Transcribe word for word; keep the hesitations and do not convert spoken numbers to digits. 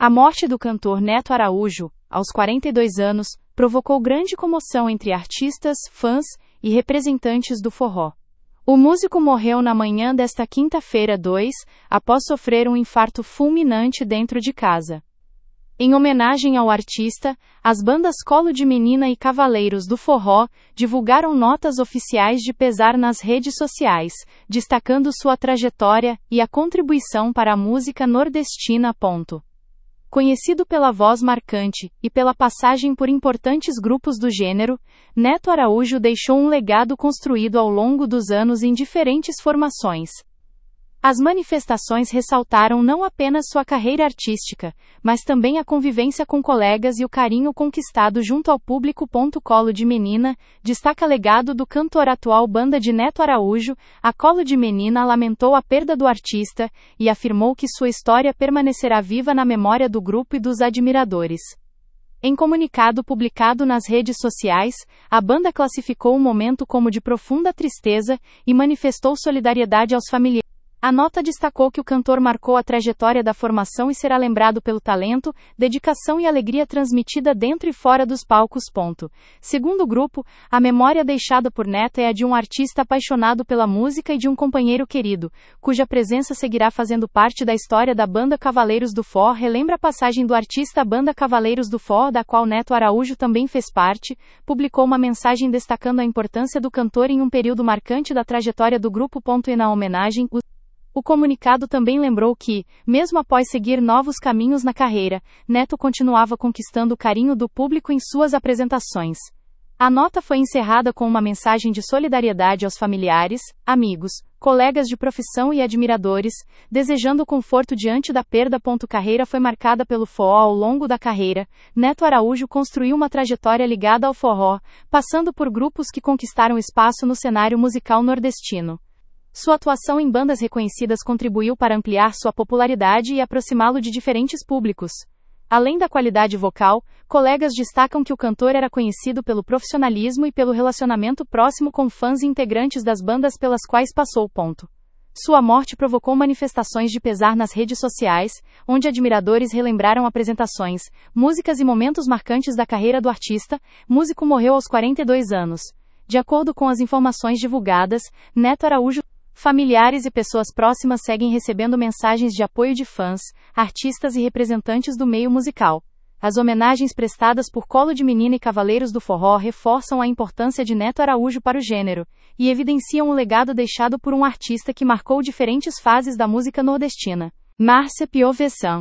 A morte do cantor Neto Araújo, aos quarenta e dois anos, provocou grande comoção entre artistas, fãs e representantes do forró. O músico morreu na manhã desta quinta-feira, dois, após sofrer um infarto fulminante dentro de casa. Em homenagem ao artista, as bandas Colo de Menina e Cavaleiros do Forró divulgaram notas oficiais de pesar nas redes sociais, destacando sua trajetória e a contribuição para a música nordestina. Conhecido pela voz marcante e pela passagem por importantes grupos do gênero, Neto Araújo deixou um legado construído ao longo dos anos em diferentes formações. As manifestações ressaltaram não apenas sua carreira artística, mas também a convivência com colegas e o carinho conquistado junto ao público. Colo de Menina destaca legado do cantor atual. Banda de Neto Araújo, a Colo de Menina lamentou a perda do artista e afirmou que sua história permanecerá viva na memória do grupo e dos admiradores. Em comunicado publicado nas redes sociais, a banda classificou o momento como de profunda tristeza e manifestou solidariedade aos familiares. A nota destacou que o cantor marcou a trajetória da formação e será lembrado pelo talento, dedicação e alegria transmitida dentro e fora dos palcos. Segundo o grupo, a memória deixada por Neto é a de um artista apaixonado pela música e de um companheiro querido, cuja presença seguirá fazendo parte da história da banda Cavaleiros do Forró. Relembra a passagem do artista. A banda Cavaleiros do Forró, da qual Neto Araújo também fez parte, publicou uma mensagem destacando a importância do cantor em um período marcante da trajetória do grupo. E na homenagem, o O comunicado também lembrou que, mesmo após seguir novos caminhos na carreira, Neto continuava conquistando o carinho do público em suas apresentações. A nota foi encerrada com uma mensagem de solidariedade aos familiares, amigos, colegas de profissão e admiradores, desejando conforto diante da perda. Carreira foi marcada pelo forró ao longo da carreira. Neto Araújo construiu uma trajetória ligada ao forró, passando por grupos que conquistaram espaço no cenário musical nordestino. Sua atuação em bandas reconhecidas contribuiu para ampliar sua popularidade e aproximá-lo de diferentes públicos. Além da qualidade vocal, colegas destacam que o cantor era conhecido pelo profissionalismo e pelo relacionamento próximo com fãs e integrantes das bandas pelas quais passou. Sua morte provocou manifestações de pesar nas redes sociais, onde admiradores relembraram apresentações, músicas e momentos marcantes da carreira do artista. O músico morreu aos quarenta e dois anos. De acordo com as informações divulgadas, Neto Araújo. Familiares e pessoas próximas seguem recebendo mensagens de apoio de fãs, artistas e representantes do meio musical. As homenagens prestadas por Colo de Menina e Cavaleiros do Forró reforçam a importância de Neto Araújo para o gênero e evidenciam o legado deixado por um artista que marcou diferentes fases da música nordestina. Márcia Piovesan.